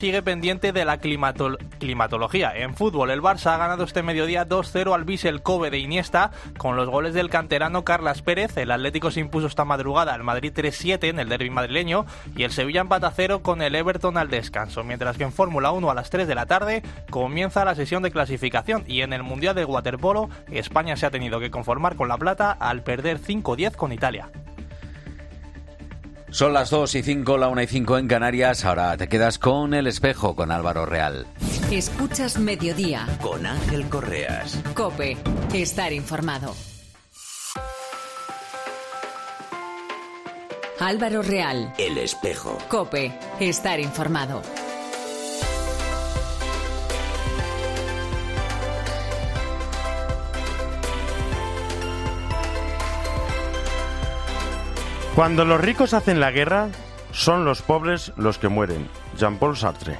sigue pendiente de la climatología. En fútbol, el Barça ha ganado este mediodía 2-0 al Vissel Kobe de Iniesta con los goles del canterano Carlas Pérez. El Atlético se impuso esta madrugada al Madrid 3-7 en el derbi madrileño y el Sevilla empata a 0 con el Everton al descanso. Mientras que en Fórmula 1 a las 3 de la tarde comienza la sesión de clasificación y en el Mundial de Waterpolo España se ha tenido que conformar con la plata al perder 5-10 con Italia. Son las 2:05, la 1:05 en Canarias. Ahora te quedas con El Espejo, con Álvaro Real. Escuchas Mediodía. Con Ángel Correas. COPE. Estar informado. Álvaro Real. El Espejo. COPE. Estar informado. Cuando los ricos hacen la guerra, son los pobres los que mueren. Jean-Paul Sartre.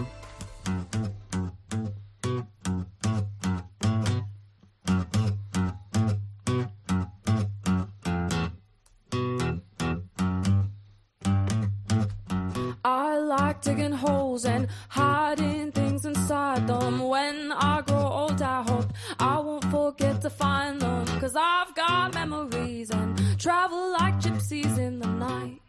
I like digging holes and hiding things inside them. When I grow old, I hope I won't forget to find them. 'Cause I've got memories and travel like gypsies in the night.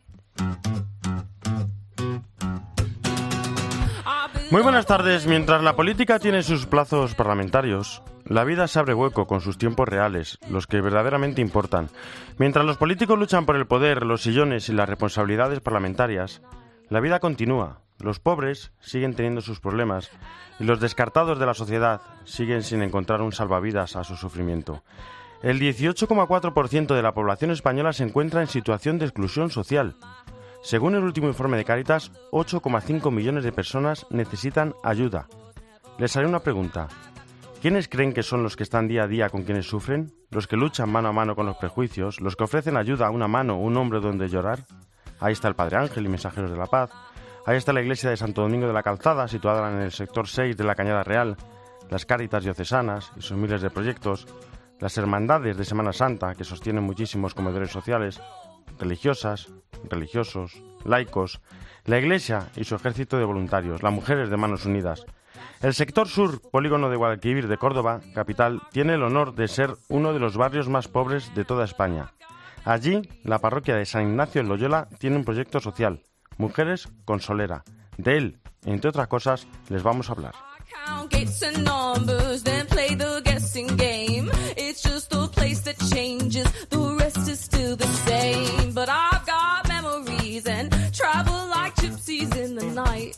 Muy buenas tardes. Mientras la política tiene sus plazos parlamentarios, la vida se abre hueco con sus tiempos reales, los que verdaderamente importan. Mientras los políticos luchan por el poder, los sillones y las responsabilidades parlamentarias, la vida continúa. Los pobres siguen teniendo sus problemas y los descartados de la sociedad siguen sin encontrar un salvavidas a su sufrimiento. El 18,4% de la población española se encuentra en situación de exclusión social. Según el último informe de Cáritas, 8,5 millones de personas necesitan ayuda. Les haré una pregunta. ¿Quiénes creen que son los que están día a día con quienes sufren? ¿Los que luchan mano a mano con los prejuicios? ¿Los que ofrecen ayuda, una mano, un hombro donde llorar? Ahí está el Padre Ángel y Mensajeros de la Paz. Ahí está la iglesia de Santo Domingo de la Calzada, situada en el sector 6 de la Cañada Real. Las Cáritas diocesanas y sus miles de proyectos. Las hermandades de Semana Santa, que sostienen muchísimos comedores sociales. Religiosas, religiosos, laicos, la Iglesia y su ejército de voluntarios, las mujeres de Manos Unidas. El sector sur, polígono de Guadalquivir de Córdoba, capital, tiene el honor de ser uno de los barrios más pobres de toda España. Allí, la parroquia de San Ignacio en Loyola tiene un proyecto social, Mujeres con Solera. De él, entre otras cosas, les vamos a hablar. But I've got memories and travel like gypsies in the night.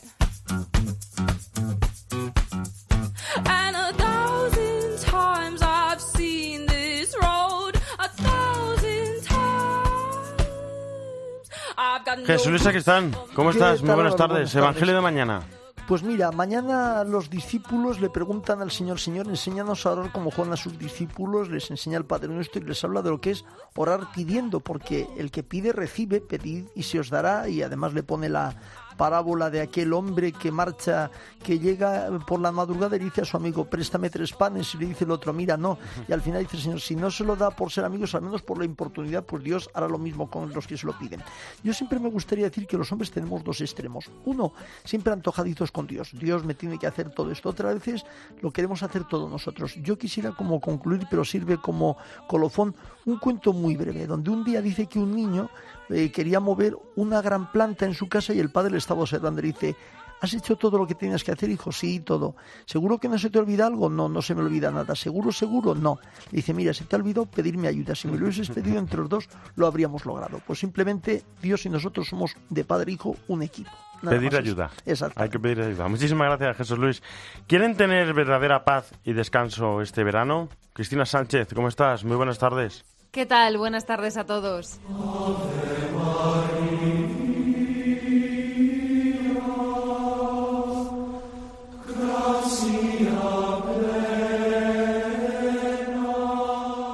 And 1,000 times I've seen this road, 1,000 times I've got no... Jesús Luis Sacristán, ¿cómo estás? Muy buenas tardes. Evangelio de mañana. Pues mira, mañana los discípulos le preguntan al Señor, Señor, enséñanos a orar como Juan a sus discípulos, les enseña el Padre Nuestro y les habla de lo que es orar pidiendo, porque el que pide recibe, pedid y se os dará, y además le pone la parábola de aquel hombre que marcha, que llega por la madrugada y dice a su amigo, préstame 3 panes, y le dice el otro, mira, no, y al final dice, Señor, si no se lo da por ser amigos, al menos por la importunidad, pues Dios hará lo mismo con los que se lo piden. Yo siempre me gustaría decir que los hombres tenemos 2 extremos. Uno, siempre antojadizos con Dios. Dios me tiene que hacer todo esto. Otras veces lo queremos hacer todos nosotros. Yo quisiera como concluir, pero sirve como colofón, un cuento muy breve, donde un día dice que un niño quería mover una gran planta en su casa y el padre le estaba observando y dice, ¿has hecho todo lo que tenías que hacer, hijo? Sí, todo. ¿Seguro que no se te olvida algo? No, no se me olvida nada. ¿Seguro, seguro? No. Le dice, mira, se te ha olvidado pedirme ayuda. Si me lo hubieses pedido entre los dos, lo habríamos logrado. Pues simplemente Dios y nosotros somos de padre e hijo un equipo. Nada pedir más ayuda. Exacto. Hay que pedir ayuda. Muchísimas gracias, Jesús Luis. ¿Quieren tener verdadera paz y descanso este verano? Cristina Sánchez, ¿cómo estás? Muy buenas tardes. ¿Qué tal? Buenas tardes a todos. A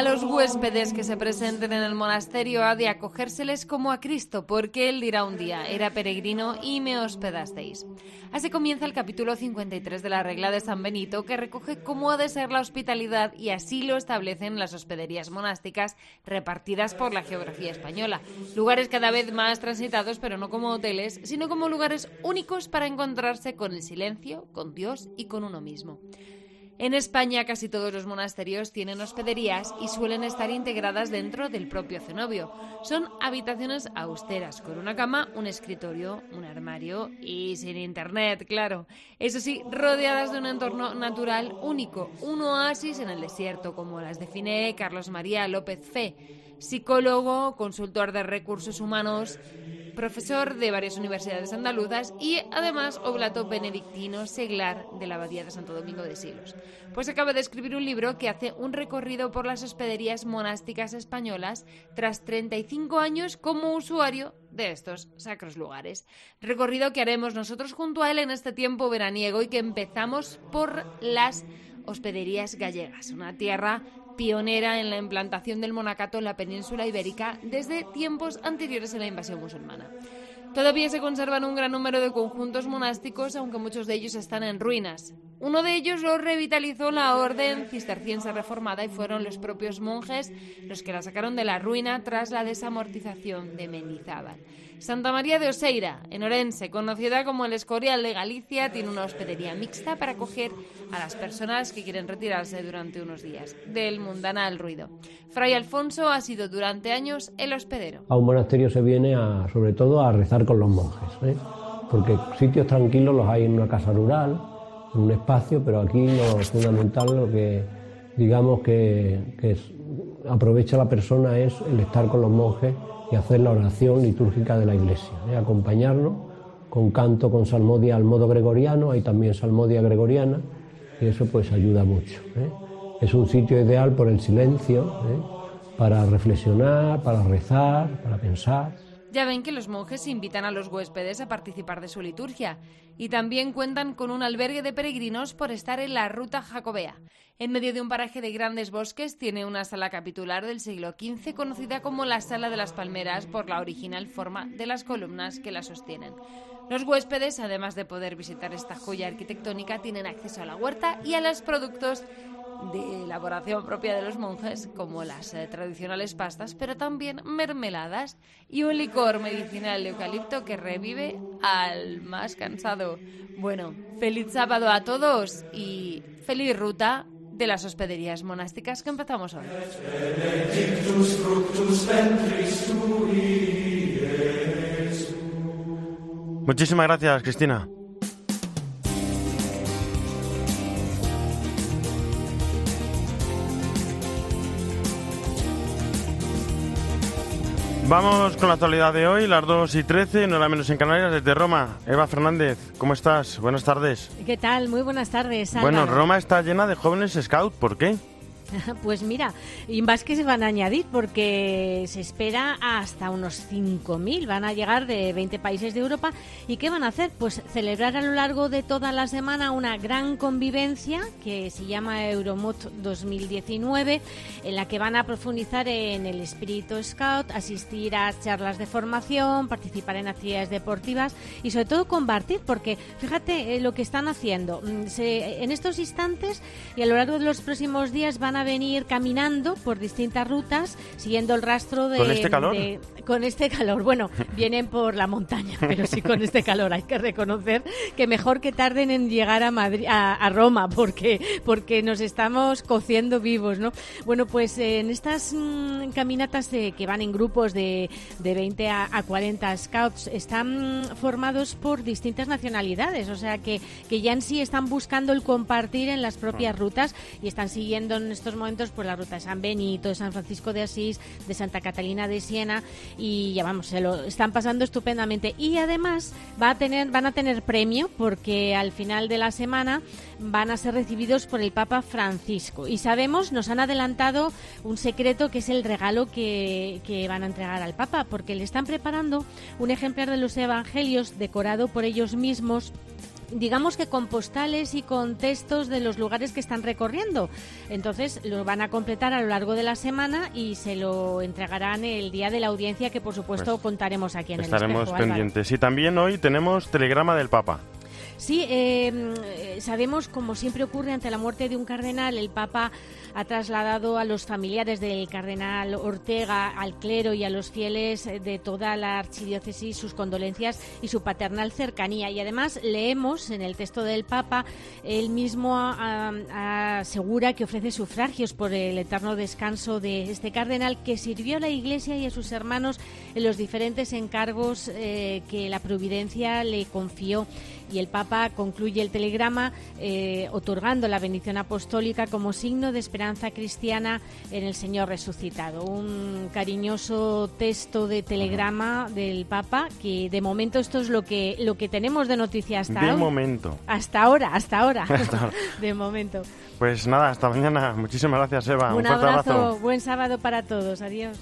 los huéspedes que se presenten en el monasterio ha de acogérseles como a Cristo, porque Él dirá un día, era peregrino y me hospedasteis. Así comienza el capítulo 53 de la regla de San Benito, que recoge cómo ha de ser la hospitalidad, y así lo establecen las hospederías monásticas repartidas por la geografía española. Lugares cada vez más transitados, pero no como hoteles, sino como lugares únicos para encontrarse con el silencio, con Dios y con uno mismo. En España casi todos los monasterios tienen hospederías y suelen estar integradas dentro del propio cenobio. Son habitaciones austeras, con una cama, un escritorio, un armario y sin internet, claro. Eso sí, rodeadas de un entorno natural único, un oasis en el desierto, como las define Carlos María López Fe, psicólogo, consultor de recursos humanos, profesor de varias universidades andaluzas y además oblato benedictino seglar de la Abadía de Santo Domingo de Silos. Pues acaba de escribir un libro que hace un recorrido por las hospederías monásticas españolas tras 35 años como usuario de estos sacros lugares. Recorrido que haremos nosotros junto a él en este tiempo veraniego y que empezamos por las hospederías gallegas, una tierra pionera en la implantación del monacato en la península ibérica desde tiempos anteriores a la invasión musulmana. Todavía se conservan un gran número de conjuntos monásticos, aunque muchos de ellos están en ruinas. Uno de ellos lo revitalizó la orden cisterciense reformada y fueron los propios monjes los que la sacaron de la ruina tras la desamortización de Mendizábal. Santa María de Oseira, en Orense, conocida como el Escorial de Galicia, tiene una hospedería mixta para acoger a las personas que quieren retirarse durante unos días del mundanal ruido. Fray Alfonso ha sido durante años el hospedero. A un monasterio se viene sobre todo a rezar con los monjes, porque sitios tranquilos los hay en una casa rural, en un espacio, pero aquí lo fundamental, lo que digamos que aprovecha la persona es el estar con los monjes y hacer la oración litúrgica de la Iglesia, acompañarnos con canto, con salmodia al modo gregoriano, hay también salmodia gregoriana y eso pues ayuda mucho. Es un sitio ideal por el silencio, para reflexionar, para rezar, para pensar. Ya ven que los monjes invitan a los huéspedes a participar de su liturgia y también cuentan con un albergue de peregrinos por estar en la ruta jacobea. En medio de un paraje de grandes bosques tiene una sala capitular del siglo XV conocida como la Sala de las Palmeras por la original forma de las columnas que la sostienen. Los huéspedes, además de poder visitar esta joya arquitectónica, tienen acceso a la huerta y a los productos de elaboración propia de los monjes, como las tradicionales pastas, pero también mermeladas y un licor medicinal de eucalipto que revive al más cansado. Bueno, feliz sábado a todos y feliz ruta de las hospederías monásticas que empezamos hoy. Muchísimas gracias, Cristina. Vamos con la actualidad de hoy, las 2:13, no era menos en Canarias, desde Roma. Eva Fernández, ¿cómo estás? Buenas tardes. ¿Qué tal? Muy buenas tardes, Álvaro. Bueno, Roma está llena de jóvenes scout, ¿por qué? Pues mira, y más que se van a añadir porque se espera hasta unos 5.000, van a llegar de 20 países de Europa. ¿Y qué van a hacer? Pues celebrar a lo largo de toda la semana una gran convivencia que se llama Euromod 2019, en la que van a profundizar en el espíritu scout, asistir a charlas de formación, participar en actividades deportivas y sobre todo compartir, porque fíjate lo que están haciendo. En estos instantes y a lo largo de los próximos días van a venir caminando por distintas rutas siguiendo el rastro de... ¿Con este calor? Con este calor. Bueno, vienen por la montaña, pero sí con este calor. Hay que reconocer que mejor que tarden en llegar a Madrid, a Roma, porque nos estamos cociendo vivos, ¿no? Bueno, pues en estas caminatas que van en grupos de 20 a 40 scouts están formados por distintas nacionalidades, o sea que ya en sí están buscando el compartir en las propias rutas y están siguiendo en estos momentos pues la ruta de San Benito, de San Francisco de Asís, de Santa Catalina de Siena y ya vamos, se lo están pasando estupendamente y además van a tener premio porque al final de la semana van a ser recibidos por el Papa Francisco y sabemos, nos han adelantado un secreto que es el regalo que van a entregar al Papa porque le están preparando un ejemplar de los Evangelios decorado por ellos mismos digamos que con postales y con textos de los lugares que están recorriendo. Entonces lo van a completar a lo largo de la semana y se lo entregarán el día de la audiencia, que por supuesto Pues contaremos aquí en el estaremos Espejo, pendientes. Y también hoy tenemos telegrama del Papa. Sí, sabemos, como siempre ocurre ante la muerte de un cardenal, el Papa ha trasladado a los familiares del cardenal Ortega, al clero y a los fieles de toda la archidiócesis sus condolencias y su paternal cercanía. Y además leemos en el texto del Papa, él mismo asegura que ofrece sufragios por el eterno descanso de este cardenal, que sirvió a la Iglesia y a sus hermanos en los diferentes encargos que la providencia le confió. Y el Papa concluye el telegrama otorgando la bendición apostólica como signo de esperanza cristiana en el Señor resucitado. Un cariñoso texto de telegrama del Papa, que de momento esto es lo que tenemos de noticia hasta ahora. De momento. Hasta ahora. De momento. Pues nada, hasta mañana. Muchísimas gracias, Eva. Un fuerte abrazo. Buen sábado para todos. Adiós.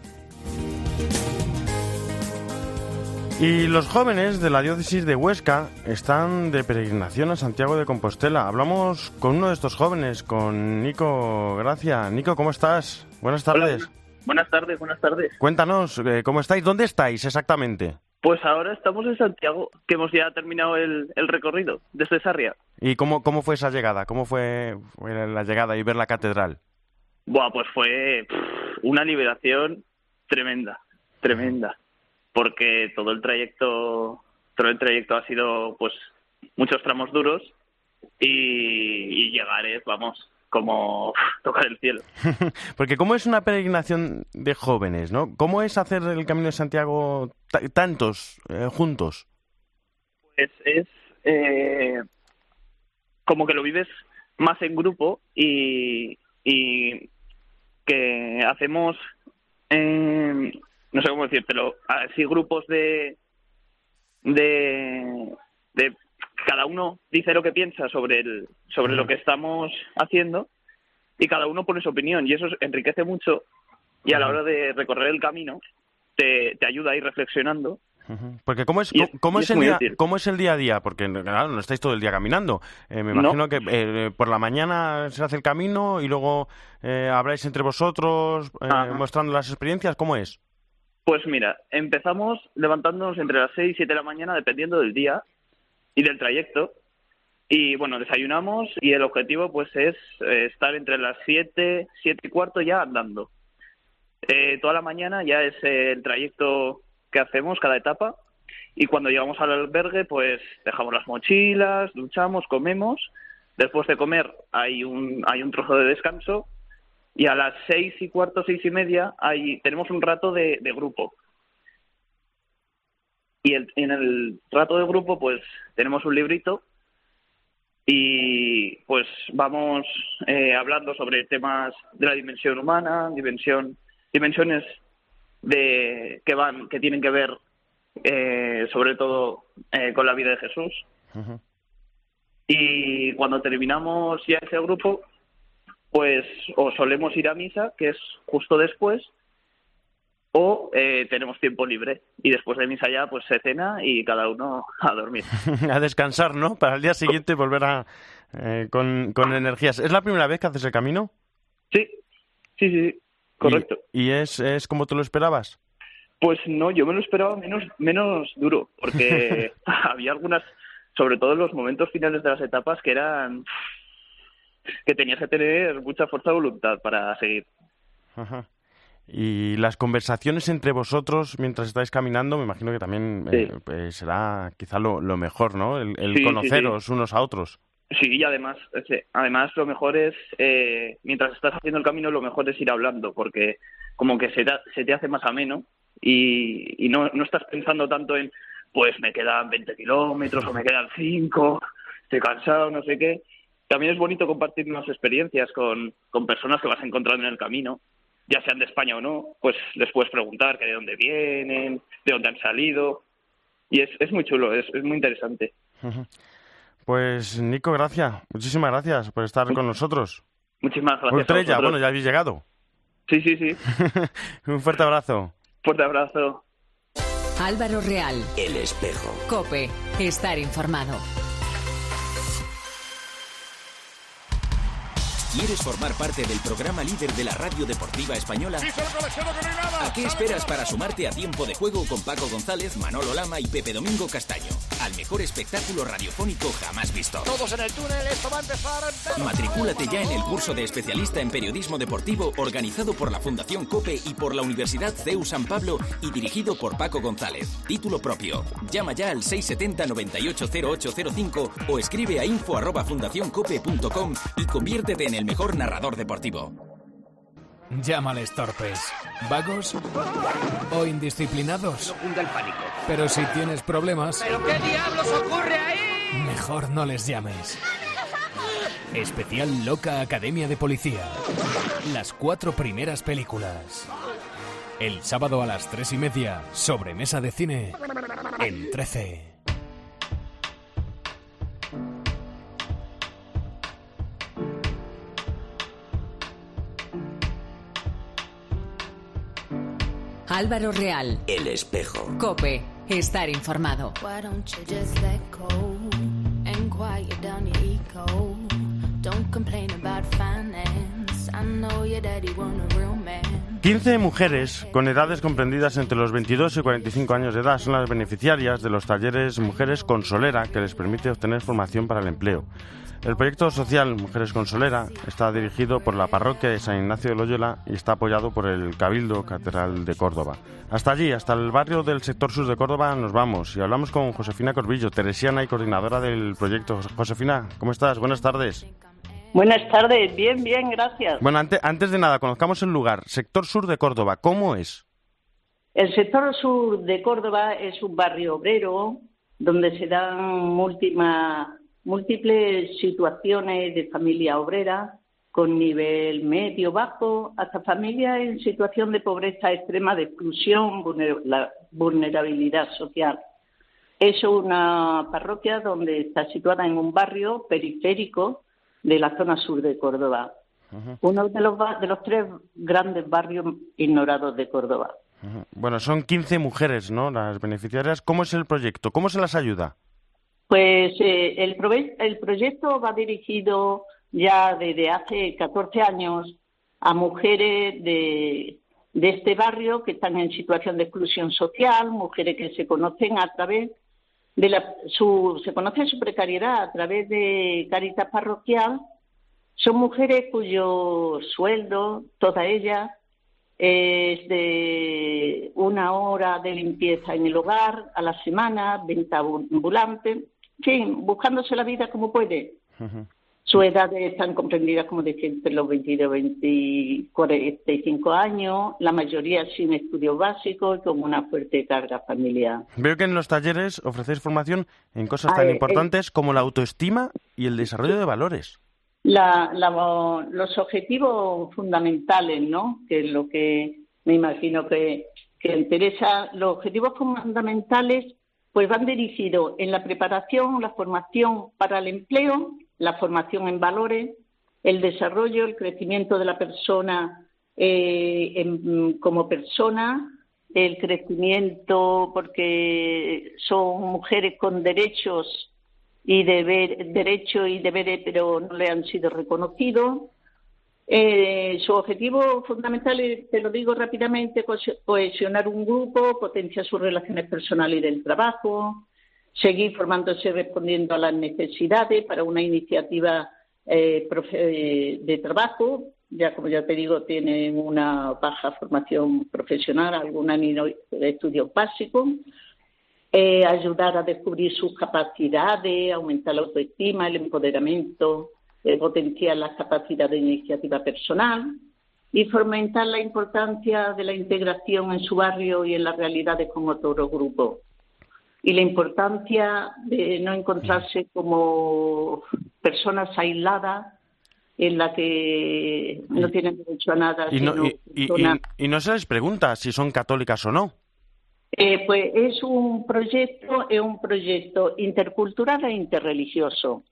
Y los jóvenes de la diócesis de Huesca están de peregrinación a Santiago de Compostela. Hablamos con uno de estos jóvenes, con Nico Gracia. Nico, ¿cómo estás? Buenas tardes. Hola, buenas tardes. Cuéntanos, ¿cómo estáis? ¿Dónde estáis exactamente? Pues ahora estamos en Santiago, que hemos ya terminado el recorrido desde Sarria. ¿Y cómo fue esa llegada? ¿Cómo fue la llegada y ver la catedral? Buah, pues fue una liberación tremenda. Porque todo el trayecto ha sido, pues, muchos tramos duros y llegar es, vamos, como tocar el cielo. Porque ¿cómo es una peregrinación de jóvenes, no? ¿Cómo es hacer el Camino de Santiago tantos juntos? Pues es como que lo vives más en grupo y que hacemos... no sé cómo decírtelo, así grupos de cada uno dice lo que piensa sobre lo que estamos haciendo y cada uno pone su opinión y eso enriquece mucho y a la hora de recorrer el camino te ayuda a ir reflexionando. Porque ¿cómo es el día a día? Porque claro, no estáis todo el día caminando. Me imagino que por la mañana se hace el camino y luego habláis entre vosotros mostrando las experiencias. ¿Cómo es? Pues mira, empezamos levantándonos entre las 6 y 7 de la mañana, dependiendo del día y del trayecto. Y bueno, desayunamos y el objetivo pues es estar entre las 7 y cuarto ya andando. Toda la mañana ya es el trayecto que hacemos, cada etapa. Y cuando llegamos al albergue, pues dejamos las mochilas, duchamos, comemos. Después de comer hay un trozo de descanso. Y a las 6 y cuarto, 6 y media, tenemos un rato de grupo. Y en el rato de grupo, pues, tenemos un librito y, pues, vamos hablando sobre temas de la dimensión humana, dimensiones que tienen que ver, sobre todo, con la vida de Jesús. Uh-huh. Y cuando terminamos ya ese grupo, pues o solemos ir a misa, que es justo después, o tenemos tiempo libre. Y después de misa ya pues se cena y cada uno a dormir. A descansar, ¿no? Para el día siguiente volver con energías. ¿Es la primera vez que haces el camino? Sí, correcto. ¿Y es como tú lo esperabas? Pues no, yo me lo esperaba menos duro, porque había algunas, sobre todo en los momentos finales de las etapas, que tenías que tener mucha fuerza de voluntad para seguir. Ajá. Y las conversaciones entre vosotros mientras estáis caminando, me imagino que también será quizá lo mejor, ¿no? El conoceros unos a otros. Sí, y además lo mejor es, mientras estás haciendo el camino, lo mejor es ir hablando, porque como que se te hace más ameno y no estás pensando tanto en, pues me quedan 20 kilómetros o me quedan 5, estoy cansado, no sé qué. También es bonito compartir unas experiencias con personas que vas encontrando en el camino, ya sean de España o no, pues les puedes preguntar que de dónde vienen, de dónde han salido, y es muy chulo, es muy interesante. Pues Nico, muchísimas gracias por estar con nosotros. Muchísimas gracias. Ultrella, bueno, ya habéis llegado. Sí. Un fuerte abrazo. Fuerte abrazo. Álvaro Real. El Espejo. COPE. Estar informado. ¿Quieres formar parte del programa líder de la radio deportiva española? ¿A qué esperas para sumarte a Tiempo de Juego con Paco González, Manolo Lama y Pepe Domingo Castaño? Al mejor espectáculo radiofónico jamás visto. Todos en el túnel, esto va a empezar. Matricúlate ya en el curso de especialista en periodismo deportivo organizado por la Fundación COPE y por la Universidad CEU San Pablo y dirigido por Paco González. Título propio. Llama ya al 670 98 0805 o escribe a info@fundacioncope.com y conviértete en el mejor narrador deportivo. Llámales torpes, vagos o indisciplinados. No cunda el pánico. Pero si tienes problemas... ¿Pero qué diablos ocurre ahí? Mejor no les llames. Especial Loca Academia de Policía. Las 4 primeras películas. El sábado a las 3:30, sobremesa de cine en 13. Álvaro Real. El espejo. COPE. Estar informado. Why don't you just let go and quiet down your ego? Don't complain about finance. I know your daddy want a real man. 15 mujeres con edades comprendidas entre los 22 y 45 años de edad son las beneficiarias de los talleres Mujeres con Solera, que les permite obtener formación para el empleo. El proyecto social Mujeres con Solera está dirigido por la parroquia de San Ignacio de Loyola y está apoyado por el Cabildo Catedral de Córdoba. Hasta allí, hasta el barrio del sector sur de Córdoba, nos vamos y hablamos con Josefina Corbillo, teresiana y coordinadora del proyecto. Josefina, ¿cómo estás? Buenas tardes. Buenas tardes, bien, gracias. Bueno, antes de nada, conozcamos el lugar. Sector sur de Córdoba, ¿cómo es? El sector sur de Córdoba es un barrio obrero donde se dan múltiples situaciones de familia obrera con nivel medio, bajo, hasta familias en situación de pobreza extrema, de exclusión, vulnerabilidad social. Es una parroquia donde está situada en un barrio periférico de la zona sur de Córdoba. Uh-huh. Uno de los 3 grandes barrios ignorados de Córdoba. Uh-huh. Bueno, son 15 mujeres, ¿no?, las beneficiarias. ¿Cómo es el proyecto? ¿Cómo se las ayuda? Pues el proyecto va dirigido ya desde hace 14 años a mujeres de este barrio que están en situación de exclusión social, mujeres que se conocen a través de se conoce su precariedad a través de Cáritas Parroquial. Son mujeres cuyo sueldo, toda ellas, es de 1 hora de limpieza en el hogar a la semana, venta ambulante, en fin, buscándose la vida como puede. Uh-huh. Su edad están comprendidas, como decía, entre los 22 y 45 años, la mayoría sin estudios básicos y con una fuerte carga familiar. Veo que en los talleres ofrecéis formación en cosas tan importantes como la autoestima y el desarrollo de valores. Los objetivos fundamentales, ¿no?, que es lo que me imagino que interesa, los objetivos fundamentales pues van dirigidos en la preparación, la formación para el empleo, la formación en valores, el desarrollo, el crecimiento de la persona como persona, el crecimiento porque son mujeres con derechos y deberes, pero no le han sido reconocidos. Su objetivo fundamental, te lo digo rápidamente, cohesionar un grupo, potenciar sus relaciones personales y del trabajo, seguir formándose respondiendo a las necesidades para una iniciativa de trabajo. Ya, como ya te digo, tienen una baja formación profesional, alguna de estudios básicos. Ayudar a descubrir sus capacidades, aumentar la autoestima, el empoderamiento, potenciar las capacidades de iniciativa personal y fomentar la importancia de la integración en su barrio y en las realidades con otro grupo. Y la importancia de no encontrarse como personas aisladas en la que no tienen derecho a nada. Y no se les pregunta si son católicas o no. Pues es un proyecto intercultural e interreligioso,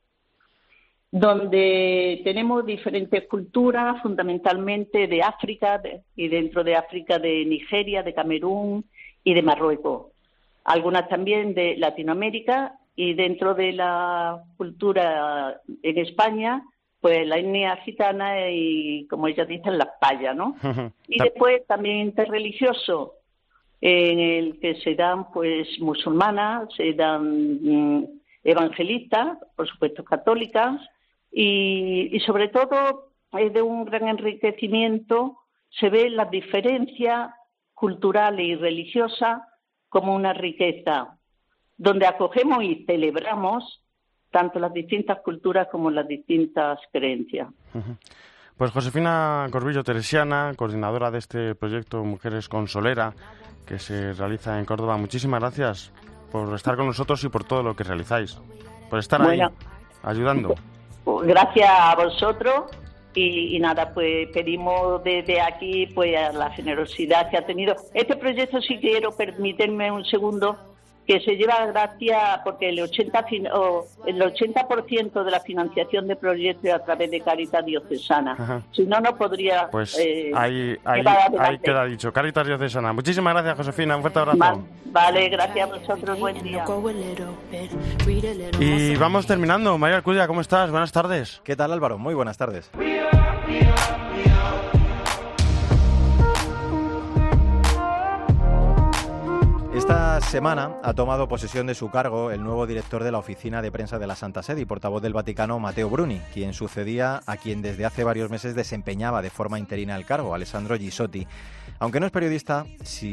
donde tenemos diferentes culturas, fundamentalmente de África, y dentro de África de Nigeria, de Camerún y de Marruecos. Algunas también de Latinoamérica, y dentro de la cultura en España pues la etnia gitana y, como ellas dicen, las payas, ¿no? Y después también interreligioso, en el que se dan pues musulmanas, se dan evangelistas, por supuesto católicas, y sobre todo es de un gran enriquecimiento, se ven las diferencias culturales y religiosas como una riqueza, donde acogemos y celebramos tanto las distintas culturas como las distintas creencias. Pues Josefina Corbillo Teresiana, coordinadora de este proyecto Mujeres con Solera, que se realiza en Córdoba. Muchísimas gracias por estar con nosotros y por todo lo que realizáis, por estar ahí ayudando. Gracias a vosotros y nada, pues pedimos desde aquí pues a la generosidad que ha tenido. Este proyecto, si quiero permitirme un segundo, que se lleva gracias porque el 80% de la financiación de proyectos es a través de Cáritas Diocesana. Ajá. Si no, no podría... Pues ahí queda dicho. Cáritas Diocesana. Muchísimas gracias, Josefina. Un fuerte abrazo. Vale, gracias a vosotros. Buen día. Y vamos terminando. María Alcudia, ¿cómo estás? Buenas tardes. ¿Qué tal, Álvaro? Muy buenas tardes. Esta semana ha tomado posesión de su cargo el nuevo director de la Oficina de Prensa de la Santa Sede y portavoz del Vaticano, Matteo Bruni, quien sucedía a quien desde hace varios meses desempeñaba de forma interina el cargo, Alessandro Gisotti. Aunque no es periodista,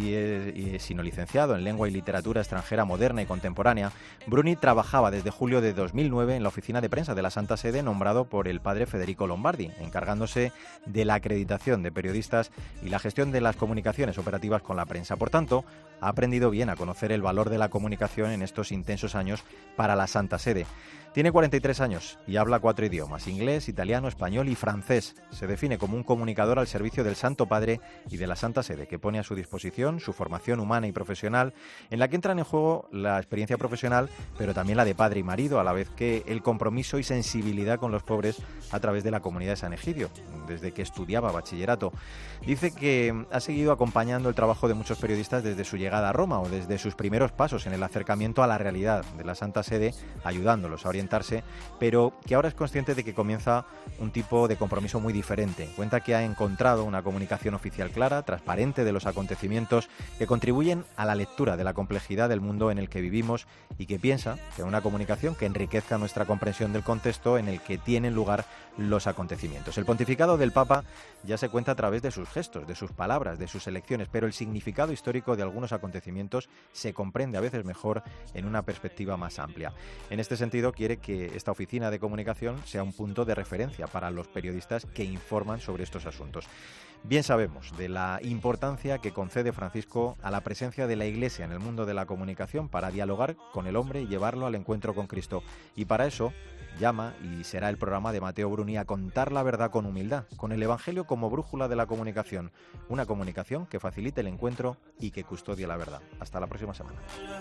sino licenciado en Lengua y Literatura Extranjera Moderna y Contemporánea, Bruni trabajaba desde julio de 2009 en la Oficina de Prensa de la Santa Sede, nombrado por el padre Federico Lombardi, encargándose de la acreditación de periodistas y la gestión de las comunicaciones operativas con la prensa. Por tanto, ha aprendido bien a conocer el valor de la comunicación en estos intensos años para la Santa Sede. Tiene 43 años y habla 4 idiomas, inglés, italiano, español y francés. Se define como un comunicador al servicio del Santo Padre y de la Santa Sede, que pone a su disposición su formación humana y profesional, en la que entran en juego la experiencia profesional, pero también la de padre y marido, a la vez que el compromiso y sensibilidad con los pobres a través de la comunidad de San Egidio, desde que estudiaba bachillerato. Dice que ha seguido acompañando el trabajo de muchos periodistas desde su llegada a Roma o desde sus primeros pasos en el acercamiento a la realidad de la Santa Sede, ayudándolos a orientarse, pero que ahora es consciente de que comienza un tipo de compromiso muy diferente. Cuenta que ha encontrado una comunicación oficial clara, transparente de los acontecimientos que contribuyen a la lectura de la complejidad del mundo en el que vivimos y que piensa que una comunicación que enriquezca nuestra comprensión del contexto en el que tienen lugar los acontecimientos. El pontificado del Papa ya se cuenta a través de sus gestos, de sus palabras, de sus elecciones, pero el significado histórico de algunos acontecimientos se comprende a veces mejor en una perspectiva más amplia. En este sentido, quiere que esta oficina de comunicación sea un punto de referencia para los periodistas que informan sobre estos asuntos. Bien sabemos de la importancia que concede Francisco a la presencia de la Iglesia en el mundo de la comunicación para dialogar con el hombre y llevarlo al encuentro con Cristo. Y para eso llama, y será el programa de Matteo Bruni, a contar la verdad con humildad, con el Evangelio como brújula de la comunicación. Una comunicación que facilite el encuentro y que custodie la verdad. Hasta la próxima semana.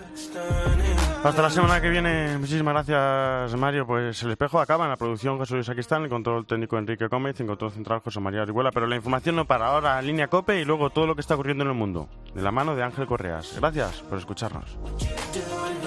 Hasta la semana que viene. Muchísimas gracias, Mario. Pues El Espejo acaba. En la producción Jesús Saquistán, el control técnico Enrique Gómez, en control central José María Orihuela. Pero la información no para ahora, Línea COPE y luego todo lo que está ocurriendo en el mundo, de la mano de Ángel Correas. Gracias por escucharnos.